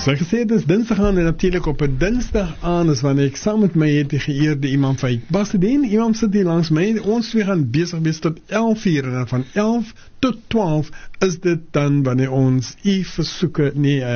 So ek gesê, dit is dinsdag aan en natuurlijk op 'n dinsdag aan is wanneer ek saam met my het die geëerde imam Faik Basseddine. Imam sit hier langs my. Ons twee gaan besig wees tot 11 uur en dan van 11 tot 12 is dit dan wanneer ons versoeke,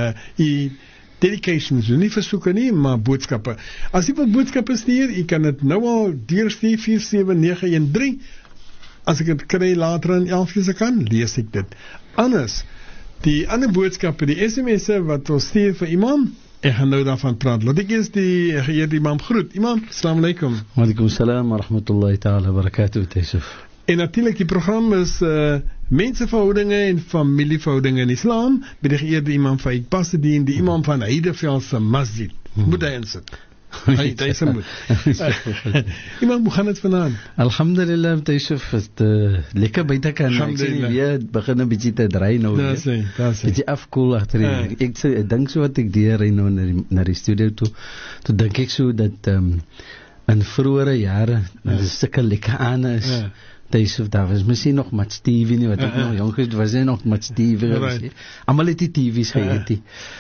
dedications, nie versoeke nie, maar boodskappe. As jy wat boodskappe stuur, jy kan dit nou al deurstuur 47913. As ek dit kry later in 11 uur kan, lees ek dit. Anders, die ander boodskappe, die sms'e wat ons stuur vir imam, ek gaan nou daarvan praat. Laat ek eers die geëerde imam groet. Imam, assalamu alaikum. Wa alaikum salam wa rahmatullahi ta'ala wa barakatuh, Taisuf. En natuurlijk, die program is mensenverhoudinge en familieverhoudinge in islam, by die geëerde imam Faik Basseddine, die imam van Heideveldse Masjid. Moet hy insit? Hy is moet. Imam, hoe gaan het vandaan? Alhamdulillah, Taisuf, het lekker buiten kan. Ek sê nie weer, het begin een beetje te draai nou. Dat is. Beetje afkoel achterin. Ek denk so wat ek deurry nou naar die studio toe. Toe denk ek so dat in vroegere jare, dat is sikke lekker aan is. Taisuf, daar was misschien nog Mat Stevie nie, wat ook nog jong is, was hy nog Mat Stevie geweest. Allemaal het die TV's gehad.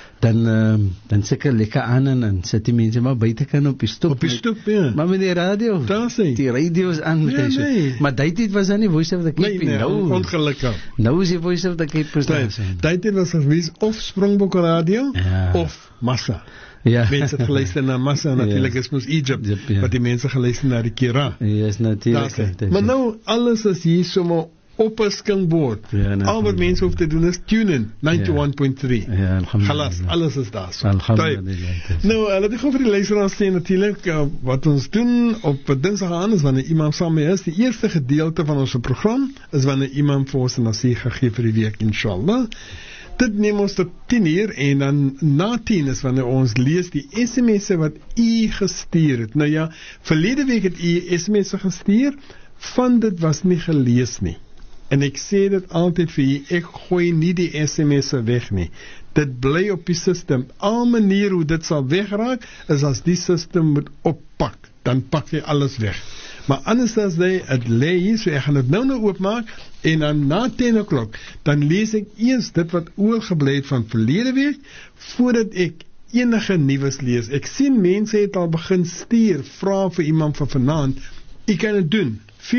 Dan sikker lekker aan en dan sit die mense maar buiten kan op die stoep. Op die stoep, ja. Maar met die radio. Die radio is aan. Ja, nee. Maar die tijd was dat nie Voice of the Cape. Nee, ongelukkig. Nou is die Voice of the Cape. Die tijd was geweest of Springbok Radio, of Massa. Ja. Mensen het geluisterd naar Massa, natuurlijk is ons Egypt, wat die mensen geluisterd naar die Kira. Ja, is natuurlijk. Maar nou, alles is hier zomaar op een skillboard. Al wat mensen hoeven te doen is tunen 91.3. Ja, Galas, alles is daar zo. Alhamdulillah. Nou, laat ik over die luisteraars sê natuurlijk, wat ons doen op dinsdag aan is wanneer imam saam mee is. Die eerste gedeelte van ons program is wanneer imam vir ons 'n nasiha gee vir die week, inshallah. Dit neem ons tot 10 uur en dan na 10 is wanneer ons lees die sms'e wat u gestuur het. Nou ja, verlede week het u sms'e gestuur, van dit was nie gelees nie. En ek sê dit altyd vir jy, ek gooi nie die sms'e weg nie. Dit bly op die system. Al manier hoe dit sal wegraak, is as die system moet oppak, dan pak jy alles weg. Maar anders as jy het lê hier, so ek gaan dit nou oopmaak, en dan na 10 o'clock, dan lees ek eers dit wat oorgebly het van verlede week, voordat ek enige nuus lees. Ek sien mense het al begin stuur, vra vir iemand van vanaand, ek kan dit doen,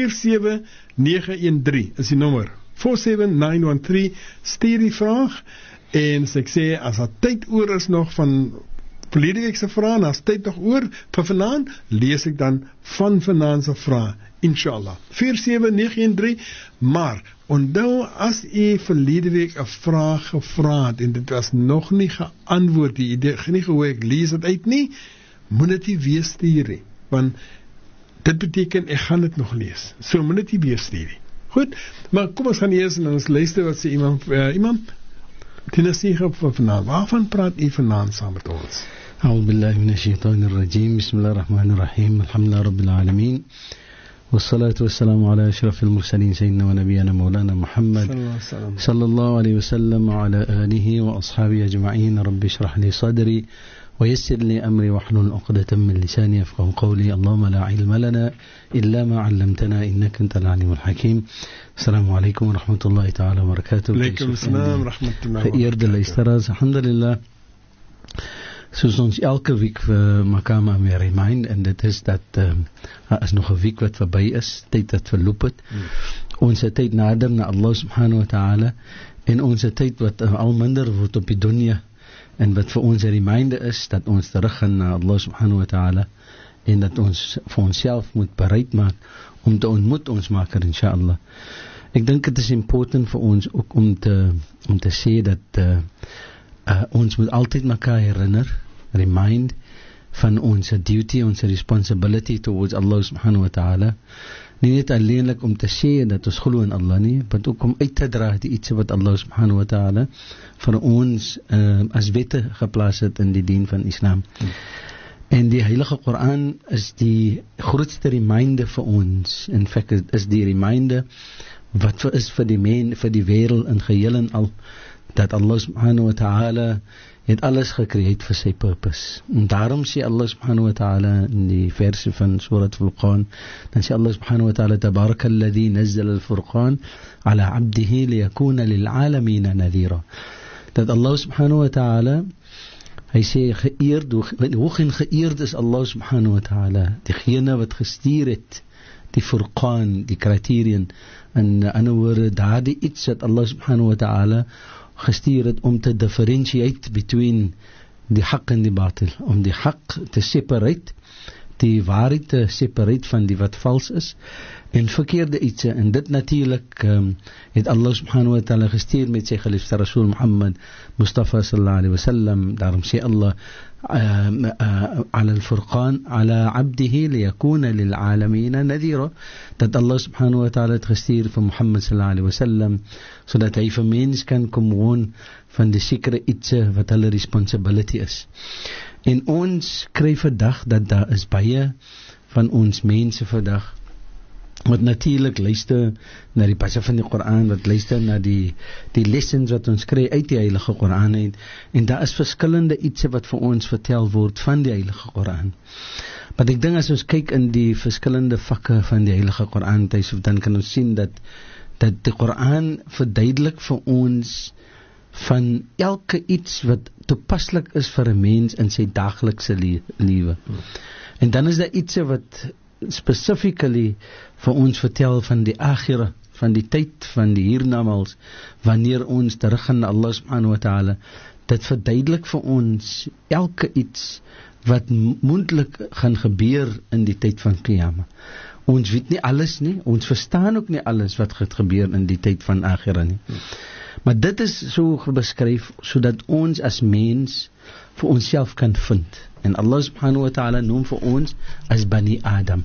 47913 is die nommer, 47913, stuur die vraag, en as ek sê, as daar tyd oor is nog van verlede week se vraag, as tyd nog oor vir vanaand, lees ek dan van vanaand se vraag, inshallah, 47913, maar, onthou as jy verlede week 'n vraag gevra het, en dit was nog nie geantwoord, jy het nie gehoor, ek lees het uit nie, moet dit nie weer stuur nie, want dit beteken, ek gaan dit nog lees. So moet dit nie weer stuur nie. Goed, maar kom ons gaan eers en ons luister wat sê imam, die nasiha van vanaand. Waarvan praat u vanaand saam met ons? A'udhu billahi minash shaitanir rajim. Bismillahirrahmanirrahim. Alhamdulillah rabbil alamin. Wassalatu wassalamu ala ashrafil mursalin sayyidina wa nabiyyina maulana Muhammad sallallahu alayhi wa sallam wa ala alihi wa ashabihi ajma'in. Rabbi shrah li sadri ويسر لي أمري واحلل عقدة من لساني يفقهوا قولي اللهم لا علم لنا إلا ما علمتنا إنك أنت العليم الحكيم. السلام عليكم ورحمة الله تعالى وبركاته. عليكم السلام ورحمة الله وبركاته. Geëerde luisteraars, alhamdulillah, soos ons elke week vir Makama weer remind, en dit is dat is nog 'n week wat verby is, tyd wat verloop het. Ons tyd nader na Allah subhanahu wa ta'ala, en ons tyd wat al minder word op die dunya, en wat vir ons 'n reminder is, dat ons terug gaan na Allah subhanahu wa ta'ala, en dat ons vir onsself moet bereid maak, om te ontmoet ons maker, inshallah. Ek dink het is important vir ons ook om te sê, dat ons moet altyd mekaar herinner, remind, van ons duty, ons responsibility towards Allah subhanahu wa ta'ala, nie net alleenlik om te sê dat ons glo in Allah nie, maar ook om uit te dra die iets wat Allah subhanahu wa ta'ala vir ons as wette geplaas het in die dien van Islam. En die Heilige Koran is die grootste reminder vir ons. In fact, is die reminder wat is vir die wêreld in geheel en al, dat Allah subhanahu wa ta'ala het alles gecreëerd vir sy purpose. En daarom sê Allah subhanahu wa ta'ala in die verse van Surat Furqan, dan sê Allah subhanahu wa ta'ala, tabaraka alladhi nazzala al-furqan ala abdihi liyakuna lil'alamina nadhira. Dat Allah subhanahu wa ta'ala Hy sê geëerd, hoog en geëerd is Allah subhanahu wa ta'ala, diegene wat gestuur het die Furqan, die criterion, in ander woorde daardie iets wat Allah subhanahu wa ta'ala gestuur het om te differentiate between die haq en die batil, om die haq te separate, die waarheid te separate van die wat vals is en verkeerde iets, en dit natuurlik het Allah subhanahu wa ta'ala gestuur met sy geliefde Rasul Muhammad Mustafa sallallahu alaihi wasallam. Daarom sê Allah على الفرقان على عبده ليكون للعالمين نذيرا, dat Allah subhanahu wa ta'ala het gestuur vir Muhammad sallallahu alaihi wasallam sodat hy vir mens kan kom woon van die sekere iets wat hulle responsibility is. En ons kry vandag dat daar is baie van ons mense vandag wat natuurlik luister na die passe van die Koran, wat luister na die lessons wat ons kry uit die Heilige Koran, en daar is verskillende iets wat vir ons vertel word van die Heilige Koran. Maar ek dink as ons kyk in die verskillende vakke van die Heilige Koran, dan kan ons sien dat die Koran verduidelik vir ons van elke iets wat toepaslik is vir 'n mens in sy daaglikse lewe. En dan is daar iets wat specifically vir ons vertel van die akhira, van die tyd, van die hiernamaals, wanneer ons terug gaan na Allah subhanahu wa ta'ala. Dit verduidelik vir ons elke iets wat moontlik gaan gebeur in die tyd van Qiyamah. Ons weet nie alles nie, ons verstaan ook nie alles wat gaat gebeur in die tyd van akhira nie. Maar dit is so beskryf, sodat ons as mens vir onsself kan vind. En Allah subhanahu wa ta'ala noem vir ons as Bani Adam.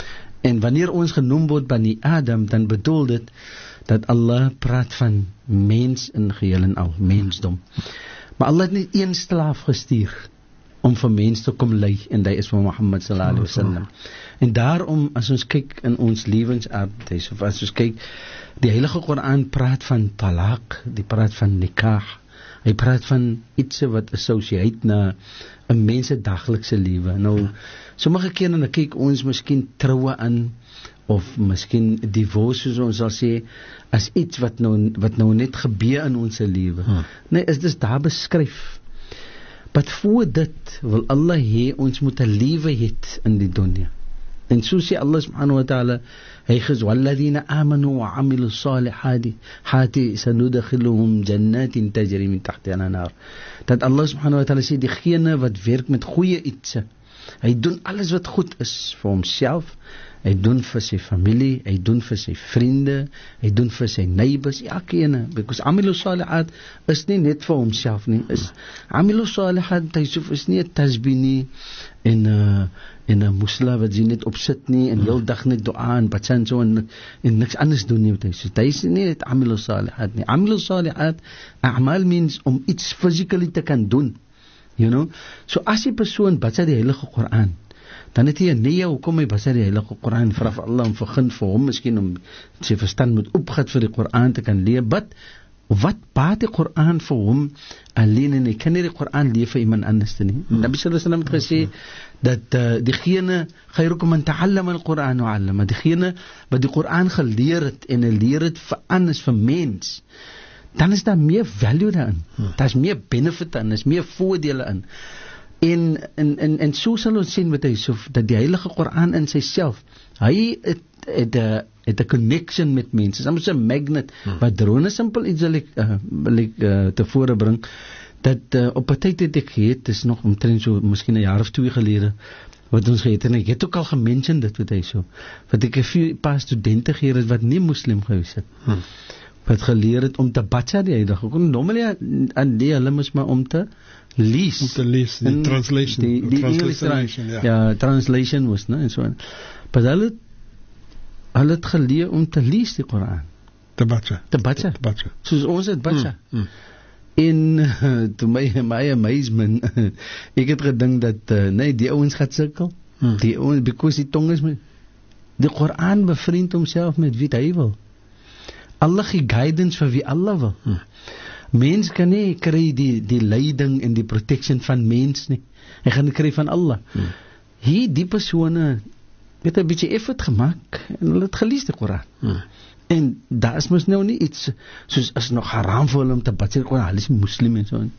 En wanneer ons genoem word Bani Adam, dan bedoel dit dat Allah praat van mens in geheel en al, mensdom. Maar Allah het nie een slaaf gestuur om vir mens te kom lei, en dit is van Muhammad sallallahu alaihi wasallam. En daarom, as ons kyk in ons lewensaard, of as ons kyk, die Heilige Koran praat van talaq, die praat van nikah, hy praat van iets wat associeer na 'n mens se daglikse lewe. Nou, sommige kere dan kyk ons miskien troue aan, of miskien divorce, soos ons sal sê, as iets wat nou net gebeur in ons lewe. Nee, is dit daar beskryf. Maar voor dit wil Allah hê ons moet 'n lewe het in die dunia. En so sê Allah subhanahu wa ta'ala, hy gesê walladhina amanu wa amilu salihati sanudkhiluhum jannatin tajri min tahtiha al-anhar. Dat Allah subhanahu wa ta'ala sê diegene wat werk met goeie iets, hy doen alles wat goed is vir homself, hy doen vir sy familie, hy doen vir sy vriende, hy doen vir sy neighbors, elkeen, because amilu salihat is nie net vir homself nie, is amilu salihat, is nie 'n tasbih nie, en 'n musla wat jy net opsit nie, en heel dag net dua en bidsan so, en niks anders doen nie, hy is nie net amilu salihat nie. Amilu salihat, a'mal means om iets physically te kan doen, you know. So as die persoon bid die Heilige Koran, dan het hy nie hoekom hy bid die Heilige Koran, vra vir Allah om vergun vir hom, miskien om sy verstand moet opgat vir die Koran te kan leer, bid, wat baat die Koran vir hom alleen, en hy kan nie die Koran leer vir iemand anders nie. Nabi sallallahu alaihi wasallam het gesê dat diegene khairukum man ta'allama al-Quran wa 'allama, diegene wat die Koran geleer het en hy leer het vir anders, vir mens, dan is daar meer value daarin, daar is meer benefit daarin, is meer voordele in. En so sal ons sien met hy, so, dat die Heilige Koran in syself, hy het 'n connection met mense, soms 'n magnet, wat drone simpel iets wil ek tevore bring, dat op 'n tyd het ek gehet, is nog omtrent so, miskien 'n jaar of 2 gelede, wat ons gehet, en ek het ook al gemention dit, wat hy so, wat ek 'n paar studente geheer het, wat nie moslim gewees het, wat geleer het om te batsa die Heilige Koran, normally aan die hulle moes maar om te lees. Om te lees, die translation. Die translation, ja, translation was, en so. Maar hulle het geleer om te lees die Koran. Te batsa. Soos ons het batsa. En to my amazement, ek het gedink dat, nee, die ouens gaat sukkel. Die ouens, because die tong is met, die Koran bevriend homself met wie hy wil. Allah gee guidance vir wie Allah wil. Mens kan nie kry die leiding en die protection van mens nie. Hy gaan kry van Allah. Hier, die persone het 'n bietjie effort gemaak en hulle het gelees die Koran. En daar is mos nou nie iets soos is nog haram vir hulle om te bid die Koran, hulle is moslim en so.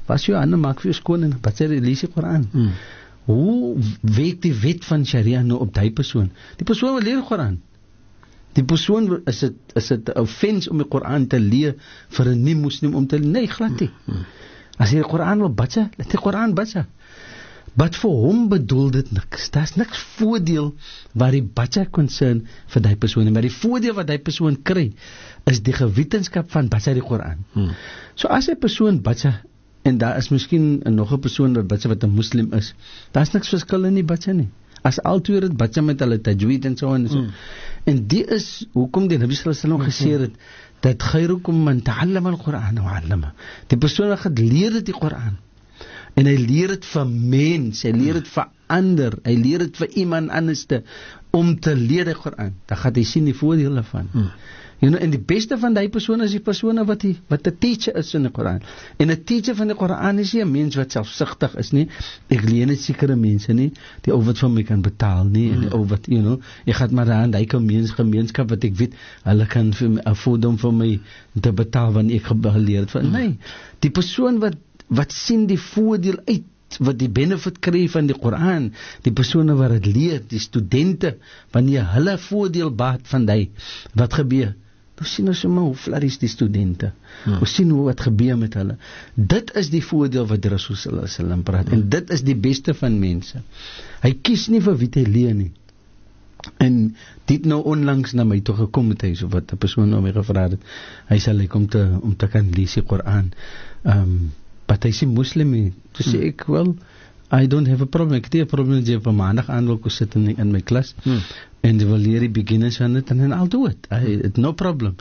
was jou hande, maak vir jou skoon en bid jy lees die Koran. Hoe werk die wet van Sharia nou op die persoon? Die persoon wil leer die Koran. Die persoon, is het 'n offense om die Koran te leer vir 'n nie-moslim om te leer? Nee, glad nie. As jy die Koran wil bid, laat die Koran bid. But vir hom bedoel dit niks. Daar's niks voordeel waar die bacha concern vir die persoon, maar die voordeel wat die persoon kry is die gewetensskap van bacha die Koran. So as 'n persoon bacha, en daar is miskien nog 'n persoon wat bacha wat 'n moslim is, daar's niks verskil in die bacha nie. As altyd het bacha met hulle tajweed en so en so. En die is hoekom die Nabi sallallahu alaihi wasallam gesê het dat khairukum man ta'allama al-Qur'an wa 'allama. Die persoon wat geleer het die Koran en hy leer dit vir mens, hy leer dit vir ander, hy leer dit vir iemand anderste om te leer die Koran, dan gaan hy sien die voordele daarvan. En die beste van die persoon is die persone wat 'n teacher is in die Koran. En 'n teacher van die Koran is nie 'n mens wat selfsugtig is nie. Ek leer net sekere mense nie, die ou wat vir my kan betaal nie, en die ou wat, ek gaan maar aan die gemeenskap wat ek weet, hulle kan vir my afford om vir my te betaal wanneer ek geleer het. Nee, die persoon wat sien die voordeel uit, wat die benefit kry van die Koran, die persone wat het leer, die studente, wanneer hulle voordeel baat van die, wat gebeur? Nou sien ons sommer hoe flourish die studente. Ons sien hoe wat gebeur met hulle. Dit is die voordeel wat die Rasul sallallahu alaihi wasallam praat, en dit is die beste van mense. Hy kies nie vir wie hy leer nie. En dit nou onlangs na my toe gekom het, hy so wat 'n persoon nou my gevra het, hy sal lyk om te kan lees die Koran. But hy sê moslim, toe sê ek, well, I don't have a problem. Ek het nie 'n probleem as jy op maandag aan wil kom sit in my klas, en jy wil leer die beginners van dit, en I'll do it. It's no problem.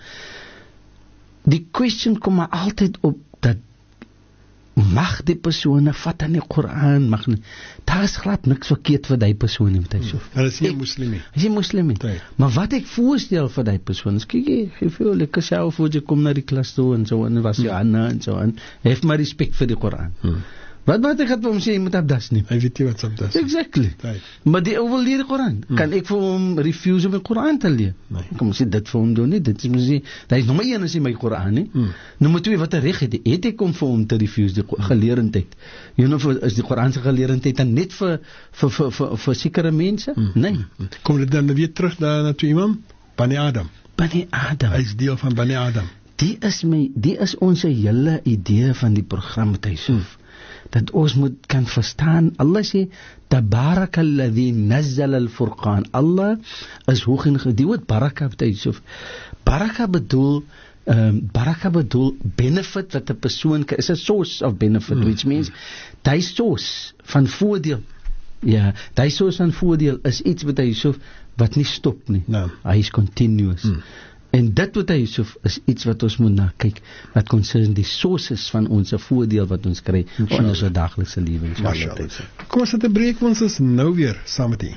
Die question kom maar altyd op, dat mag die persone vat aan die Koran, mag nie. Daar is glad niks verkeerd vir die persoon nie, Hy is nie moslim nie. Hy is nie moslim nie. Maar wat ek voorstel vir die persoon is, kyk jy, geef jou lekker self voor jy kom na die klas toe, en so, en was jou hande, en so, en hef maar respect vir die Koran. Wat ek het vir hom sê, jy moet abdas nie. Hy weet nie wat abdas. Exactly. Maar die ou wil leer die Koran. Kan ek vir hom refuse om die Koran te leer? Kom sê dit vir hom doen nie. Dit is mos daar is nog maar een as hy my Koran nie. Nommer 2, wat 'n reg het ek om vir hom te refuse die geleerdheid? Is die Koran se geleerdheid dan net vir sekere mense? Nee. Kom dit dan weer terug na toe Imam Bani Adam. Bani Adam. Hy is deel van Bani Adam. Die is ons hele idee van die program met Yusuf. Dat ons moet kan verstaan, Allah sê, Tabarakalladhi nazzala al-Furqan. Allah is hoog en die woord baraka betekent Yusuf. Baraka bedoel benefit wat 'n persoon kan, is a source of benefit, which means, die source van voordeel, die source van voordeel is iets wat Yusuf, wat nie stop nie. Hy is continuous. En dit wat hy Yusuf is iets wat ons moet na kyk, wat concern die sources van ons voordeel wat ons kry in ons daaglikse lewe. Kom ons het 'n breek, ons is nou weer saam met u.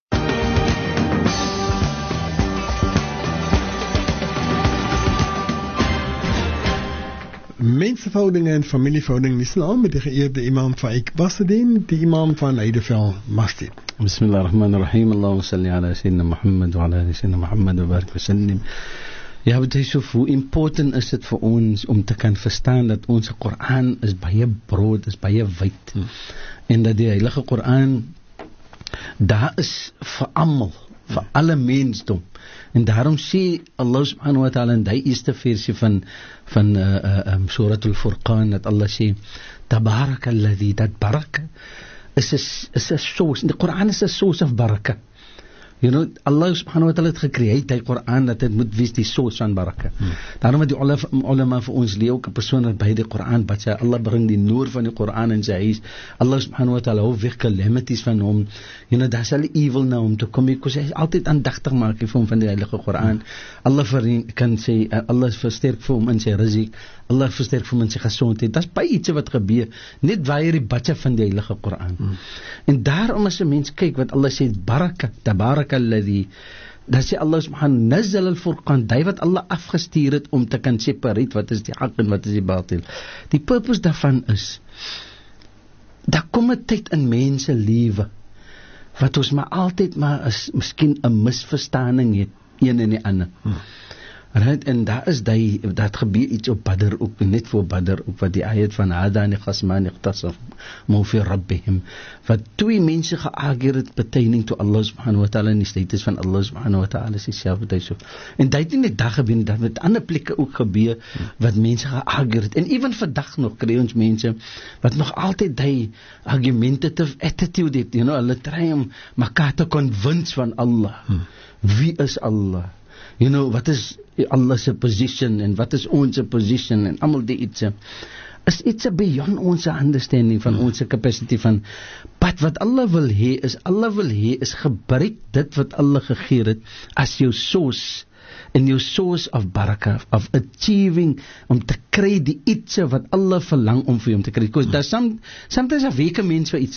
Menseverhoudinge en familieverhoudinge in Islam met die geëerde imam Faik Basseddin, die imam van Heideveld Masjid. Bismillahirrahmanirrahim. Allahumma salli ala sayyidina Muhammad wa ala ali sayyidina Muhammad wa barik wa sallim. Ja, wat is hoe important is dit vir ons om te kan verstaan dat ons Koran is baie brood, is baie wyd. En dat die Heilige Koran daar is vir almal, vir alle mensdom. En daarom sê Allah subhanahu wa ta'ala in die eerste versie van Surat al-Furqan, dat Allah sê, Tabarakalladhi, dat baraka is a source, die Quran is a source of baraka. Allah subhanahu wa ta'ala het gecreëerd die Quran, dat het moet wees die source van baraka. Daarom het die ulama vir ons leer ook 'n persoon wat by die Quran bid, Allah bring die noor van die Quran in sy huis. Allah subhanahu wa ta'ala hou weg calamities van hom. Daar sal evil na hom toe kom, ek sê altyd aandagtig maak vir hom van die Heilige Quran. Allah kan sê, Allah versterk vir hom in sy rizq, Allah versterk vir hom in sy gesondheid. Dit is baie iets wat gebeur, net waar die bidja van die Heilige Quran. En daarom as 'n mens kyk wat Allah sê, baraka, tabarakalladhi, dan sê Allah subhanahu nazzal al-Furqan, die wat Allah afgestuur het om te kan separate wat is die hak en wat is die batil. Die purpose daarvan is, daar kom 'n tyd in mense lewe wat ons maar altyd maar is miskien 'n misverstaaning het, een en die ander. Right, en daar is dat gebeur iets op Badr ook, net voor Badr ook, wat die ayat van Hadani Khasmani Ikhtasamu fi Rabbihim, wat twee mense geargueer het pertaining to Allah subhanahu wa ta'ala, en die status van Allah subhanahu wa ta'ala self, en dit het nie net daar gebeur, dat met ander plekke ook gebeur, wat mense geargueer het, en even vandag nog kry ons mense, wat nog altyd die argumentative attitude het, hulle try om mekaar te convince van Allah, wie is Allah? Wat is Allah's position en wat is onze position en allemaal die iets is iets beyond onze understanding van onze capacity van, but wat Allah wil hee is gebruik dit wat Allah gegee het as jou source en jou source of barakah, of achieving, om te kry die iets wat Allah verlang om vir jou te kry, because daar sometimes a weke mens vir iets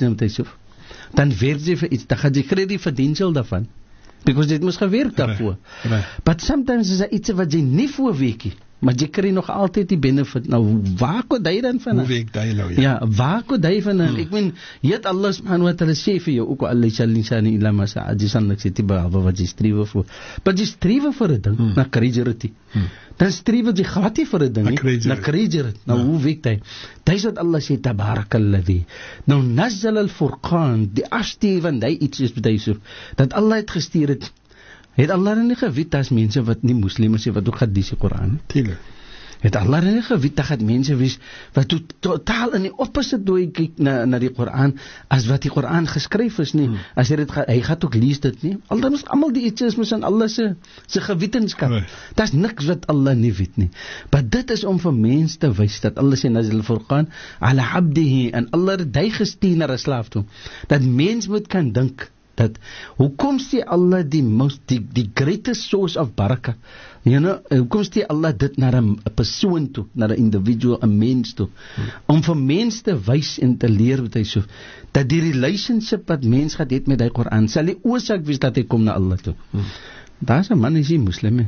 dan werk jy vir iets, dan gaan jy kry die verdiensel daarvan, because dit moes gewerk daarvoor. But sometimes is daar iets wat jy nie voor weekie, maar jy kry nog altyd die benefit. Nou, waar kon jy dan van? Hoe week jy nou? Ja, waar kon jy van? Ek meen, jy het Allah subhanahu wa ta'ala sê vir jou, ook al is al-insani illa ma sa'a, jisan sê die behalwe wat jy strewe voor. Maar jy strewe vir 'n ding, na kry jy dit. Dan strewe jy glad nie vir 'n ding, na kry jy dit. Nou, hoe week jy? Dis wat Allah sê, tabarakalladhi. Nou, nazzal al-furqan, die afstuur van die iets is betuig, dat Allah het gestuur het Allah nie geweet as mense wat nie moslims is, wat ook gaan die Koran. Tuurlijk. Het Allah nie geweet dat mense wees wat totaal in die opposite dooi kyk na die Koran, as wat die Koran geskryf is nie. As hy gaan ook lees dit nie. Almal die iets is in Allah se gewetenskap. Dat is niks wat Allah nie weet nie. Maar dit is om vir mense te wys dat Allah sê nazil furqan ala abdihi, en Allah het hy gestuur na 'n slaaf toe. Dat mens moet kan dink dat hoekom sê Allah die greatest source of barakah, hoekom sê Allah dit na 'n persoon toe, na 'n individual, 'n mens toe, om vir mens te wys en te leer wat hy so, dat die relationship wat mens gehad het met die Koran sal die oorsaak wees dat hy kom na Allah toe. Daar is 'n man, is hy moslim.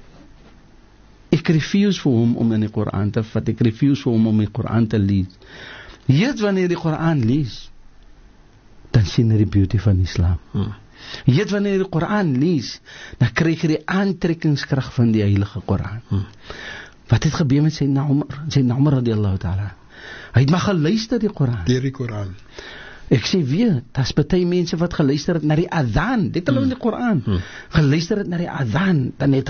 Ek refuse vir hom om in die Koran te vat, ek refuse vir hom om die Koran te lees. Eers wanneer die Koran lees, dan sien hy die beauty van Islam. Jy wanneer jy die Koran lees, dan kry jy die aantrekkingskrag van die heilige Koran. Wat het gebeur met Sayyidina Umar radiallahu ta'ala? Hy het maar geluister die Koran. Deur die Koran. Ek sê weer, daar is baie mense wat geluister het na die adhan, dit hulle in die Koran. Geluister het na die adhan, dan het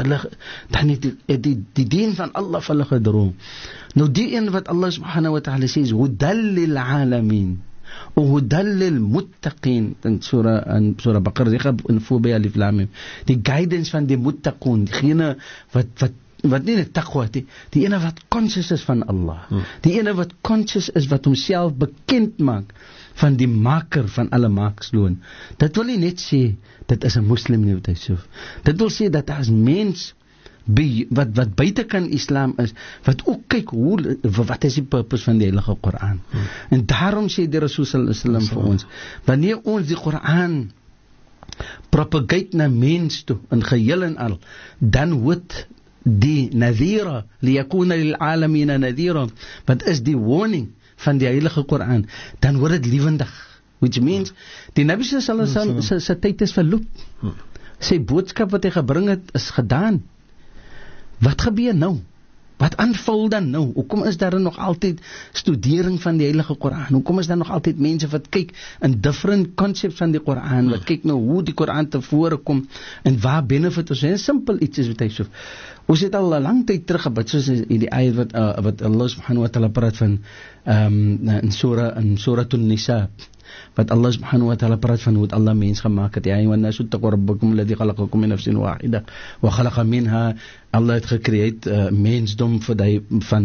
die dien van Allah vir hulle gedroom. Nou die een wat Allah subhanahu wa ta'ala sê, hudal lil alamin, Uhudallil muttaqin, in surah Baqarah, in voorbij alif lam mim, die guidance van die muttaqun, diegene wat nie die taqwa, die ene wat conscious is van Allah, die ene wat conscious is, wat homself bekend maak van die maker van alle maaksloon. Dit wil nie net sê, dit is 'n moslim nie, dit wil sê dat as mens wat buite kan Islam is, wat ook kyk wat is die purpose van die heilige Koran. En daarom sê die Rasul sallallahu alaihi wasallam vir ons, wanneer ons die Koran propagate na mens toe, in geheel en al, dan word die nadhira, liyakuna lil alamina nadhira, wat is die warning van die heilige Koran, dan word dit lewendig, which means, die Nabi sallallahu alaihi wasallam sy tyd is verloop, sy boodskap wat hy gebring het, is gedaan. Wat gebeur nou? Wat aanvul dan nou? Hoekom is daar nog altyd studering van die heilige Koran? Hoekom is daar nog altyd mense wat kyk in different concepts van die Koran, wat kyk nou hoe die Koran tevore kom, en waar benefit ons, en simpel iets is wat hy so. Ons het al 'n lang tyd terug gebid, soos in die ayat wat Allah subhanahu wa ta'ala praat van, in surah An-Nisa, wat Allah subhanahu wa ta'ala praat van hoe Allah mens gemaak het. Ja, wa nasu taqwa rabbakum alladhi khalaqakum min nafsin wahida wa khalaqa minha, Allah het gecreëerd mensdom vir die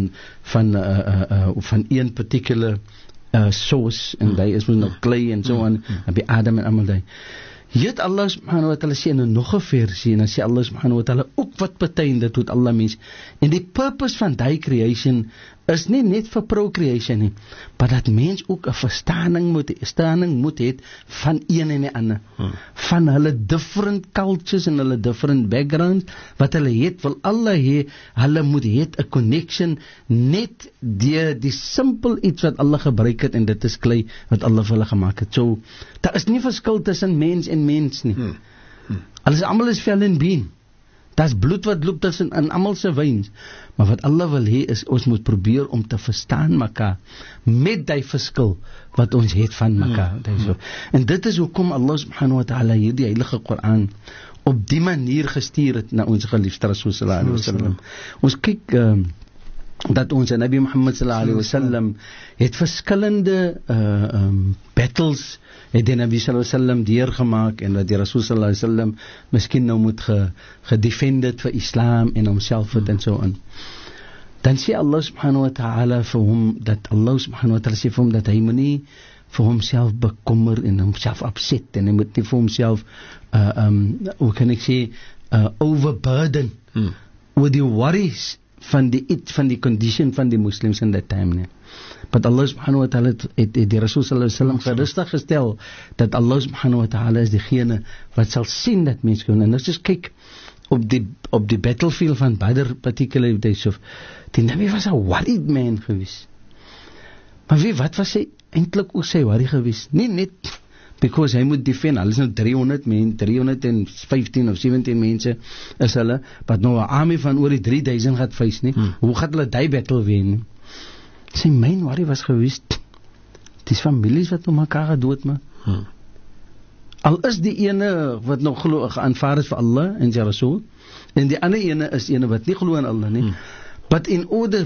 van een particular source, en die is nou clay en so aan, en by Adam en almal die. Hier het Allah subhanahu wa ta'ala sê in nog 'n versie, en dan sê Allah subhanahu wa ta'ala ook wat betuig dit tot Allah mens. En die purpose van die creation is nie net vir procreation nie, maar dat mens ook 'n verstaaning moet hê van een en die ander. Van hulle different cultures en hulle different backgrounds wat hulle het, wil Allah hê, hulle moet hê 'n connection net deur die simpel iets wat Allah gebruik het, en dit is klei wat Allah vir hulle gemaak het. So, daar is nie verskil tussen mens en mens nie. Almal is fel en been. Daar's bloed wat loop tussen in almal se veins. Maar wat Allah wil hê is ons moet probeer om te verstaan mekaar met die verskil wat ons het van mekaar. En dit is hoekom Allah subhanahu wa ta'ala hierdie heilige Koran op die manier gestuur het na ons geliefde Rasul sallallahu alaihi wasallam. Ons kyk dat ons Nabi Muhammad sallallahu alaihi wasallam het verskillende battles het die Nabi sallallahu alaihi wasallam deurgemaak en dat die Rasul sallallahu alaihi wasallam miskien nou moet gedefend vir Islam en homself en so aan. Dan sê Allah subhanahu wa ta'ala vir hom dat Allah subhanahu wa ta'ala sê vir hom dat hy moenie vir homself bekommer en homself opset en hy moet nie vir homself hoe kan ek sê overburden with the worries van die condition van die Muslims in that time nie. But Allah subhanahu wa ta'ala het die Rasul sallallahu alaihi wasallam gerustig gestel dat Allah subhanahu wa ta'ala is diegene wat sal sien dat mense kan. En as jy kyk op die battlefield van Badr particularly die Nabi was 'n worried man gewees. Maar wat was hy eintlik ook sy worry gewees? Nie net because hy moet defend, hulle is nou 315 of 17 mense is hulle, wat nou 'n army van oor die 3000 gaat face nie. Hoe gaan hulle die battle wen? Sy main worry was gewees, dis families wat mekaar gedood maar. Al is die ene wat nog glo aanvaar is vir Allah en sy Rasul, en die ander ene is ene wat nie glo in Allah nie. But in order,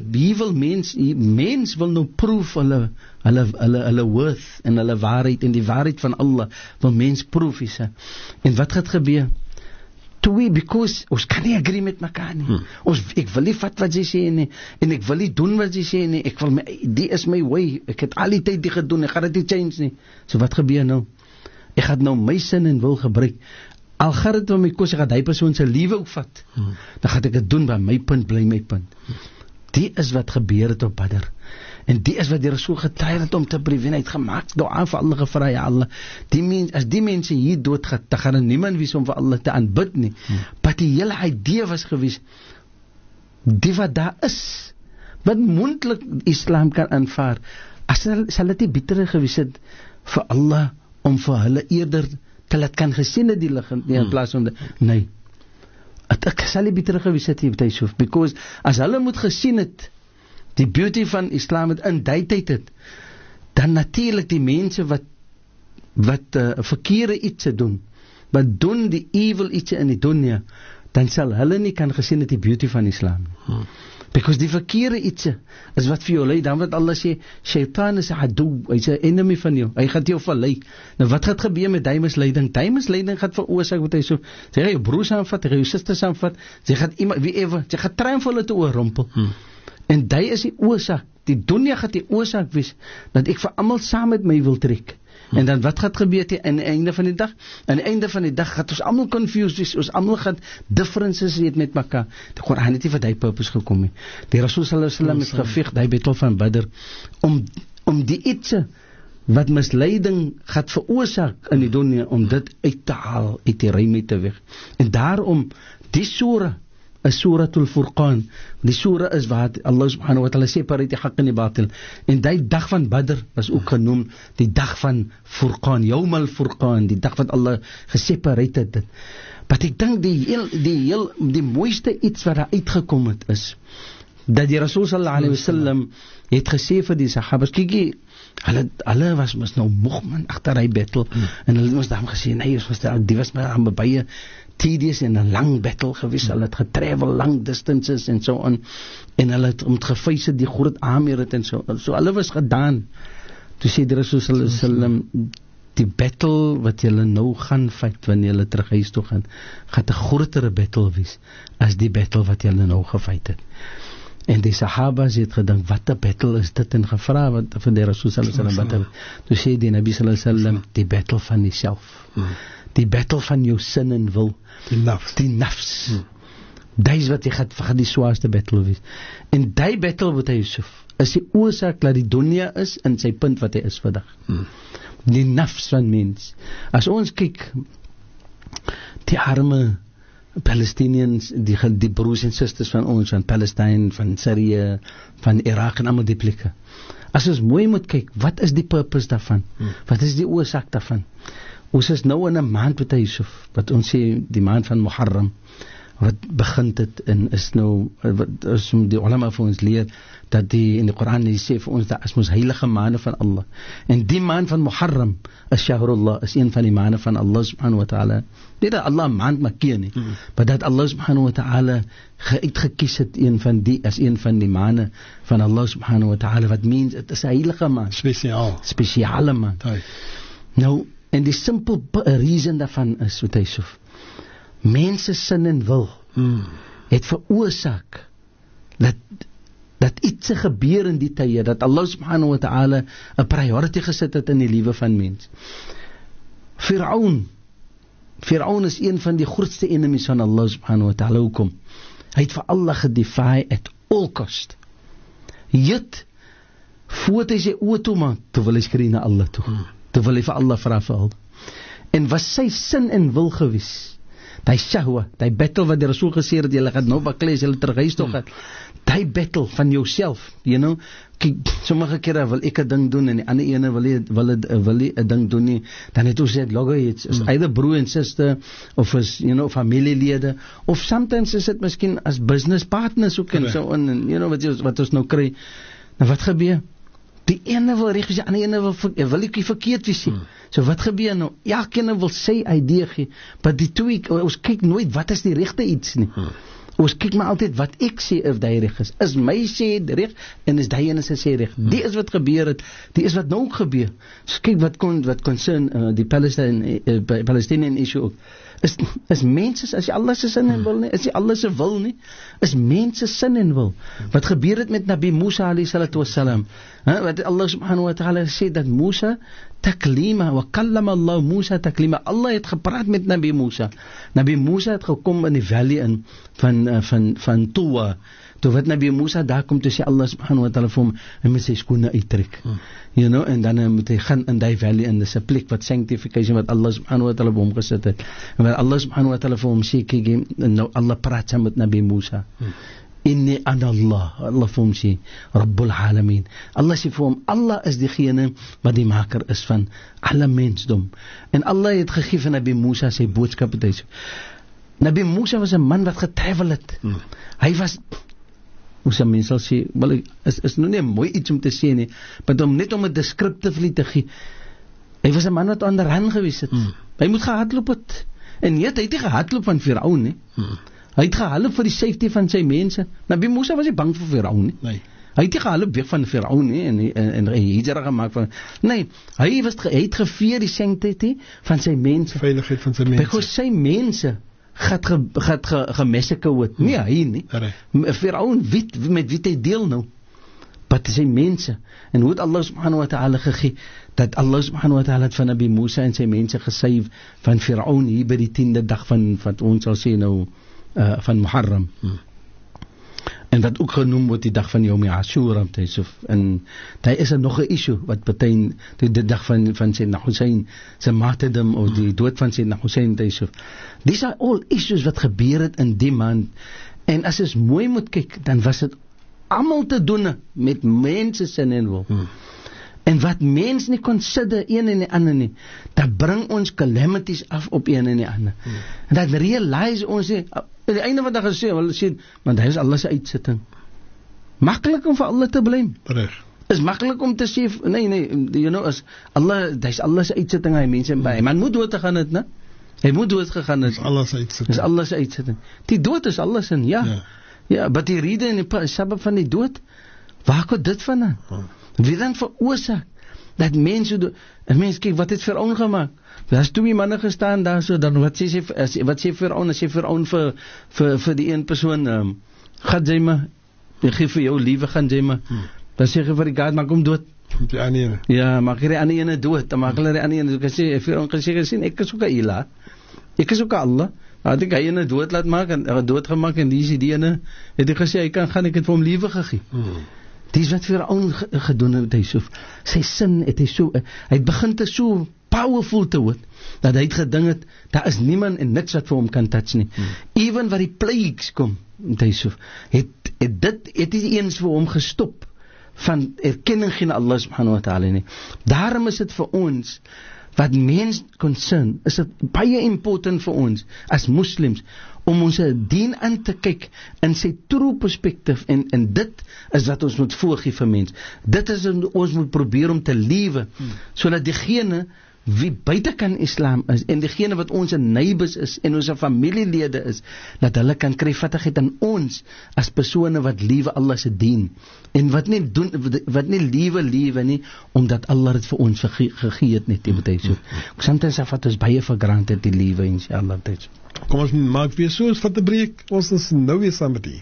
mens wil nou proof hulle worth en hulle waarheid en die waarheid van Allah wil mens proof is. En wat gaat gebeur? Because ons kan nie agree met mekaar nie. Ek wil nie vat wat sy sê nie en ek wil nie doen wat sy sê nie. Die is my way. Ek het al die tyd die gedoen. Ek gaan dit nie change nie. So wat gebeur nou? Ek gaan nou my sin en wil gebruik. Al gaat het om my kos, ek gaat die persoon sy liewe ook vat. Dan gaat ek het doen, by my punt, bly my punt. Die is wat gebeur het op Badr. En die is wat die Rasul getrui het om te brief. En hy het gemaakt, dua vir Allah gevra, ja Allah, as die mense hier dood gaat, dan gaan er niemand wees om vir Allah te aanbid nie. Maar die hele idee was gewees, die wat daar is, wat mondelik Islam kan aanvaar, sal het nie beter gewees het vir Allah, om vir hulle eerder te laat kan gesien het die lig in plaas van nee. Ek sal nie beter gewees het hier, because as hulle moet gesien het die beauty van Islam het in die tyd het, dan natuurlijk die mense wat verkeerde iets doen, wat doen die evil iets in die dunya, dan sal hulle nie kan gesien het die beauty van Islam. Because die verkeerde iets is wat vir jou lei, dan wat Allah sê, Shaitan is 'n adu, hy is 'n enemy van jou, hy gaan jou verlei. Nou wat gaat gebeur met die misleiding? Die misleiding gaat veroorsaak wat hy so, sy gaan jou broers aanvat, sy gaan jou susters aanvat, sy gaan iemand, sy gaan try om vir hulle te oorrompel. En die is die oorsaak, die dunya gaat die oorsaak wees, dat ek vir almal saam met my wil trek. En dan wat gaat gebeur aan die einde van die dag? Aan die einde van die dag gaat ons allemaal confused wees, ons allemaal gaat differences het met mekaar. Die Koran het nie vir die purpose gekom. Die Rasul sallallahu alaihi wasallam het geveg, die battle van Badr, om die ietsie wat misleiding gaat veroorsaak in die dunia, om dit uit te haal, uit die ruimte te weg. En daarom, die surah, is Suratul Furqan. Die surah is waar Allah subhanahu wa ta'ala separeer die haq en die batil. En die dag van Badr was ook genoem die dag van Furqan, Yawm al-Furqan, die dag wat Allah gesepareerd het dit. Maar ek dink die mooiste iets wat daar uitgekom het is, dat die Rasul sallallahu alaihi wasallam het gesê vir die sahabas, kyk, hulle was nou moeg man agter hy battle, en hulle was daarom gesê, nee, die was maar aan baie tedious en 'n lang battle gewees, hulle het getravel lang distances en so on, en hulle het omgevuis die groot Amir het en so hulle was gedaan. Toe sê die Rasul sallallahu alaihi wasallam, die battle wat julle nou gaan fight wanneer julle terug huis toe gaan, gaan 'n grotere battle wees as die battle wat julle nou gefight het. En die sahabas het gedink, wat 'n battle is dit, en gevra wat van die Rasul sallallahu alaihi wasallam. Toe sê die Nabi sallallahu alaihi wasallam, die battle van jouself. Die battle van jou sin en wil. Die nafs. Dis wat jy gaan die swaarste battle wees. En die battle wat hy Yusuf, is die oorsaak dat die dunya is in sy punt wat hy is vandag. Die nafs van mens. As ons kyk, die arme Palestinians, die broers en susters van ons, van Palestine, van Syrië, van Irak en allemaal die plekke. As ons mooi moet kyk, wat is die purpose daarvan? Wat is die oorsaak daarvan? Ons is nou in 'n maand wat Yusuf, wat ons sê die maand van Muharram. wat begint het en is nou wat as die ulama vir ons leer dat die in die Koran die sê vir ons dat as ons heilige maande van Allah en die maand van Muharram is Shahrullah is een van die maande van Allah subhanahu wa ta'ala nie dat Allah maand markeer nie maar dat Allah subhanahu wa ta'ala uitgekies het as een van die maande van Allah subhanahu wa ta'ala wat means het is 'n heilige maand spesiale maand nou en die simple reason daarvan is wat hy sê mense sin en wil het veroorsaak dat iets gebeur in die tye, dat Allah subhanahu wa ta'ala 'n priority gesit het in die lewe van mens. Firaun is een van die grootste enemies van Allah subhanahu wa ta'ala. Hoekom? Hy het vir Allah gedefy at all cost. Yet, voordat hy sy oë toe maak, toe wil hy skree na Allah toe. Toe wil hy vir Allah vra vir al. En was sy sin en wil gewees die shahwa, die battle wat die Rasul gesê het, jy gaan nou baklei, jy terug huis toe gaan, die battle van jouself, kyk, sommige kere wil ek 'n ding doen, en die ander ene wil hy 'n ding doen nie, dan het ons sê, is either broer en sister, of is, familielede, of sometimes is het miskien as business partners ook, en so on, wat ons nou kry, nou wat gebeur? Die ene wil reg wees, die ander ene wil ek verkeerd wees. So wat gebeur nou? Elkeen wil sy idee gee, maar die twee, ons kyk nooit wat is die regte iets nie. Ons kyk maar altyd wat ek sê of die reg is. Is my sê reg en is die ene sê reg. Die is wat gebeur het, die is wat nou ook gebeur. So kyk wat concern die Palestinian issue ook. Is mense, as jy Allah se sin en wil nie, is jy Allah se wil nie, is mense sin en wil. Wat gebeur het met Nabi Musa alayhi salatu wassalam? Wat Allah subhanahu wa ta'ala sê dat Musa taklima, wa kallama Allah Musa taklima. Allah het gepraat met Nabi Musa. Nabi Musa het gekom in die valley in van Tuwa. Toe wat Nabi Musa daar kom, toe sê Allah subhanahu wa ta'ala vir hom, hy moet sy skoene uittrek. En dan moet hy gaan in die valley, en dis 'n plek wat sanctification, wat Allah subhanahu wa ta'ala vir hom gesit het. En wat Allah subhanahu wa ta'ala vir hom sê, kyk, nou Allah praat saam met Nabi Musa. Inni ana Allah, Allah vir hom sê, Rabbul Alamin. Allah sê vir hom, Allah is diegene wat die maker is van alle mensdom. En Allah het gegee vir Nabi Musa sy boodskap. Nabi Musa was 'n man wat getravel het. Hy was, hoe sal mens sal sê, wel, is nou nie mooi iets om te sê nie, maar net om 'n descriptively te gee. Hy was 'n man wat onderhand gewees het. Hy moet gehardloop het. En hy het nie gehardloop van Firaun nie. Hy het gehardloop vir die safety van sy mense. Nabi Musa was nie bang vir Firaun nie. Nee. Hy het nie gehardloop weg van Firaun nie en hy hijra gemaak van. Nee, hy het geveer die sanctity van sy mense. Veiligheid van sy mense. Because sy mense gaat gemesseke word. Nee, hy nie. Firaun met wie hy deel nou. Wat sy mense. En hoe het Allah subhanahu wa ta'ala gegee, dat Allah subhanahu wa ta'ala het van Nabi Musa en sy mense gesave van Firaun hier by die 10de dag van ons sal sê nou, van Muharram. En wat ook genoem word die dag van Yom Ashura. En daar is nog 'n issue wat beteken die dag van Sayyidina Hussein se martyrdom, of die dood van Sayyidina Hussein. These are all issues wat gebeur het in die maand. En as ons mooi moet kyk, dan was dit almal te doen met mense sin en wil. En wat mens nie consider een en die ander nie, dat bring ons calamities af op een en die ander. En dat realize ons nie, aan die einde wat daar gesê, want hy is Allah se uitsitting. Maklik om vir Allah te blame. Is maklik om te sê, nee, as Allah, dit is Allah se uitsitting, hy mense by, man moet dood gegaan het, ne? Hy moet dood gegaan het. Is Allah se uitsitting. Is Allah se uitsitting. Die dood is Allah se, ja, but die rede en die sabab van die dood, waar kom dit vandaan? Wie dan veroorsaak dat mense doen? En mense kyk, wat het Firaun gemaak? Daar's twee manne gestaan daar so, dan wat sê Firaun? As jy Firaun vir die een persoon, gaan jy maar, ek gee vir jou liewe, gaan jy maar, dan sê jy vir die God, maak hom dood. Die ander ene. Ja, maak die ander ene dood, dan maak hulle die ander ene, sê Firaun gesê, ek is ook 'n ilah, ek is ook 'n Allah. Had ek hy ene dood laat maak, en dood gemaak, en die ene, het hy gesê, hy kan gaan, ek het vir hom liewe gegee. Dis wat Firaun gedoen het, hy so, sy sin het hy het begin te so powerful te word, dat hy het gedink het, daar is niemand en niks wat vir hom kan touch nie. Even wat die plagues kom, hy so, het die eens vir hom gestop, van erkenning geen Allah subhanahu wa ta'ala nie. Daarom is dit vir ons, wat mens concern, is dit baie important vir ons, as moslims, om ons dien aan te kyk in sy true perspectief, en dit is wat ons moet voorgee vir mens. Dit is wat ons moet probeer om te lewe, sodat diegene wie buite kan Islam is, en diegene wat ons neighbors is, en ons familielede is, dat hulle kan kry vattigheid aan ons, as persone wat liewe Allah se dien, en wat nie liewe nie, omdat Allah het vir ons gegee het, net die so. Sometimes vat ons baie vir granted die liewe, inshallah. Kom ons maak weer so, ons vat 'n breek, ons is nou weer saam met u.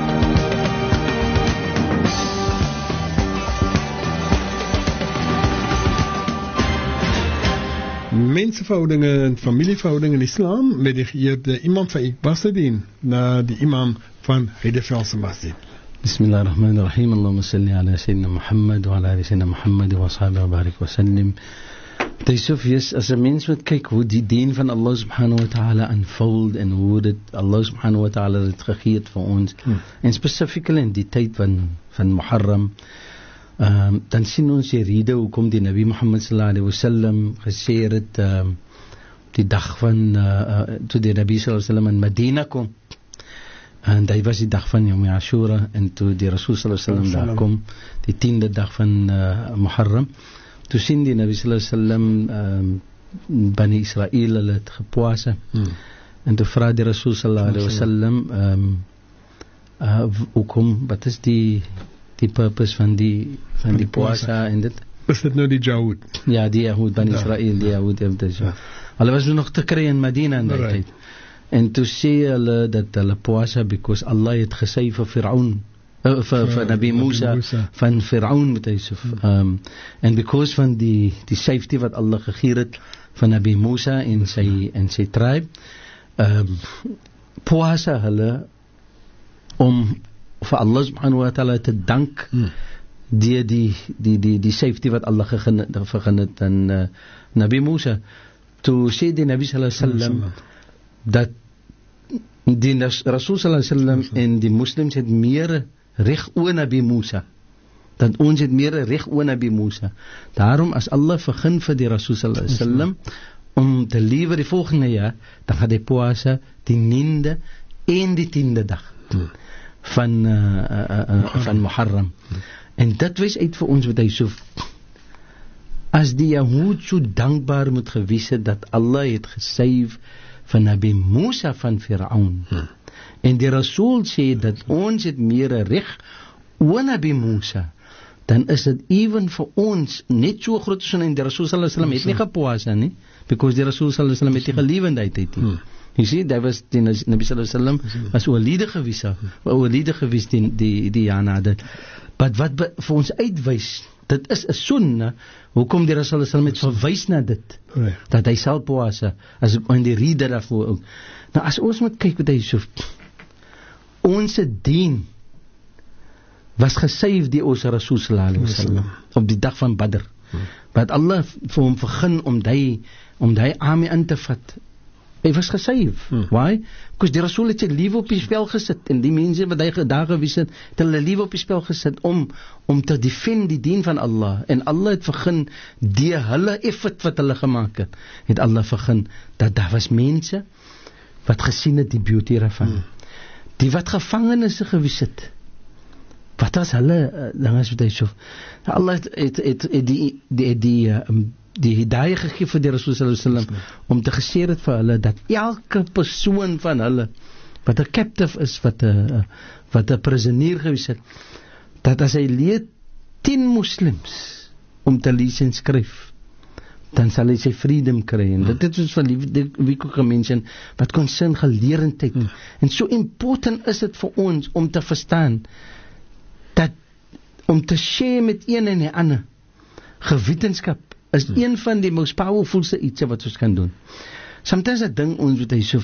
Mensenverhoudingen en familieverhoudingen in Islam met de geëerde imam van Iqbasuddin naar de imam van Heidevelse Masjid. Bismillahirrahmanirrahim. Allahumma salli ala Sayyidina Muhammad wa ala ali Sayyidina Muhammad wa sahbihi wa barik wa sallim. Yusuf, yes, as 'n mens moet kyk hoe die dien van Allah subhanahu wa ta'ala unfold en hoe dit Allah subhanahu wa ta'ala het gegee het vir ons, en spesifiek in die tyd van Muharram, dan sien ons die rede hoekom die Nabi Muhammad sallallahu alaihi wasallam gesê het die dag van toe die Nabi sallallahu alaihi wasallam in Medina kom, en dit was die dag van Yom Ashura, en toe die Rasul sallallahu alaihi wasallam daar kom, die 10de dag van Muharram, toe sien die Nabi sallallahu alaihi wasallam Bani Israel hulle het gepoase, en toe vra die Rasul sallallahu alaihi wasallam hoekom, wat is die purpose van die puasa en dit? Is dit nou die Jahud? Ja, die Jahud, Bani Israel, die Jahud hulle was nog te kry in Medina in die tijd. En toe sê hulle dat hulle puasa because Allah het gesê vir Fir'aun, vir Nabi Musa van Fir'aun met Yusuf, en because van die safety wat Allah gegee het van Nabi Musa en sy tribe, puasa hulle om vir Allah subhanahu wa ta'ala te dank die safety wat Allah gegeen het aan Nabi Musa. Toe sê die Nabi sallallahu alaihi wasallam dat die Rasul sallallahu alaihi wasallam en die moslims het meer reg oor Nabi Musa, dat ons het meer reg oor Nabi Musa. Daarom as Allah begin vir die Rasul sallallahu alaihi wasallam om te lewe die volgende jaar, dan gaan die puasa die 9de en die 10de dag van Muharram. En dit wys uit vir ons wat hy so, as die Jahud so dankbaar moet gewees het dat Allah het gesave van Nabi Musa van Fir'aun, en die Rasul sê dat ons het meer reg oor Nabi Musa, dan is dit even vir ons net so groot son, en die Rasul sallallahu alaihi wasallam het nie gepoasa nie, because die Rasul sallallahu alaihi wasallam het nie gelewendheid het nie. You see, dat was die Nabi sallallahu alaihi wasallam was oorlede gewees die jaar na dit. But wat vir ons uitwys, dit is 'n sunna, hoekom die Rasul sallallahu alaihi wasallam het verwys na dit, dat hy sal poasa, as in die rede daarvoor ook. Nou as ons moet kyk wat hy so, ons dien was gesave die ons Rasul sallallahu alaihi wasallam op die dag van Badr, wat Allah vir hom begin om die army in te vat. Hy was gesave. Why? Because die Rasul het sy lewe op die spel gesit, en die mense wat hy daar gewees het hulle lewe op die spel gesit om te defend die dien van Allah, en Allah het begin die hulle effort wat hulle gemaak het Allah begin, dat daar was mense wat gesien het die beauty daarvan, die wat gevangenes gewees het, wat was hulle dinges wat hy so, Allah het die hidayah gegee vir die Rasul sallallahu alaihi wasallam om te gesê het vir hulle dat elke persoon van hulle wat 'n captive is, wat 'n prisonier gewees het, dat as hy leer 10 moslims om te lees en skryf, dan sal hy sy freedom kry. En dit is van wie ek gemention wat concern geleerdheid, en so important is dit vir ons om te verstaan dat om te share met een en die ander gewetenskap is een van die most powerfulste iets wat ons kan doen. Sometimes ek dink ons moet hy so,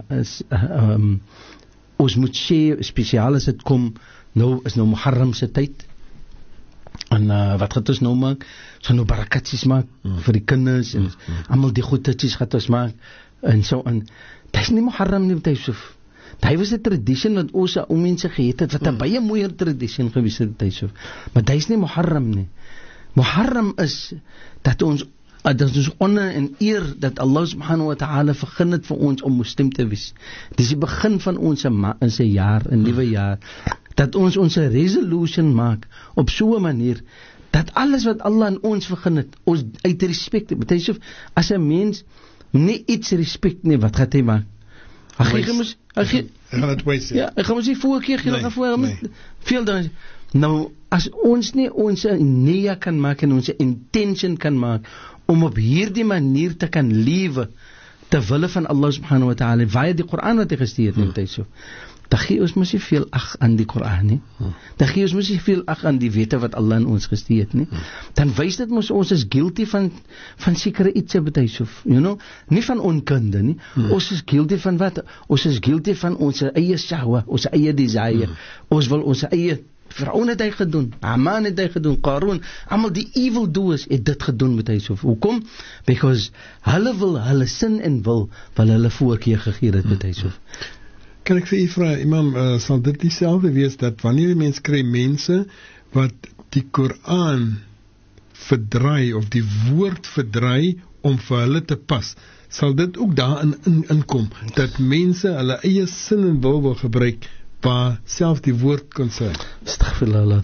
ons moet sê, spesiaal as dit kom, is nou Muharram se tyd, en wat gaat ons nou maak? So nou barakatjes maak, vir die kinders, en allemaal die goedetjes gaat ons maak, en so, en dit is nie Muharram nie, wat hy so, dit was die tradition wat ons ou mense gehet het, wat 'n baie mooier tradition gewees het, maar dit is nie Muharram nie. Muharram is dat ons Dit is honor en eer dat Allah subhanahu wa ta'ala vergun het vir ons om moslim te wees. Dis die begin van ons jaar, 'n nuwe jaar, dat ons 'n resolution maak op so 'n manier dat alles wat Allah aan ons vergun het, ons uit respek, betyds as 'n mens nie iets respek nie, wat gaan hy maak? Hy gaan het waste. Ja, ek gaan mos nie voorkeer veel dan. Nou, as ons nie ons nia kan maak en ons intention kan maak om op hierdie manier te kan lewe ter wille van Allah subhanahu wa ta'ala, via die Koran wat hy gestuur het, dan gee ons mos nie veel ag aan die Koran nie. Dan gee ons mos nie veel ag aan die wette wat Allah aan ons gestuur het nie. Dan wys dit mos ons is guilty van sekere iets betysof, nie van onkunde nie. Ons is guilty van wat? Ons is guilty van ons eie shahwa, ons eie desire. Ons wil ons eie Firaun het hy gedoen, Haman het hy gedoen, Qarun, almal die evil doers het dit gedoen met hy so. Hoekom? Because hulle sin en wil hulle voorkeur gegee het met hy so. Kan ek vir u vra, Imam, sal dit dieselfde wees dat wanneer die mens kry mense wat die Koran verdraai of die woord verdraai om vir hulle te pas, sal dit ook daarin inkom dat mense hulle eie sin en wil gebruik waar self die woord konsern. Astaghfirullah,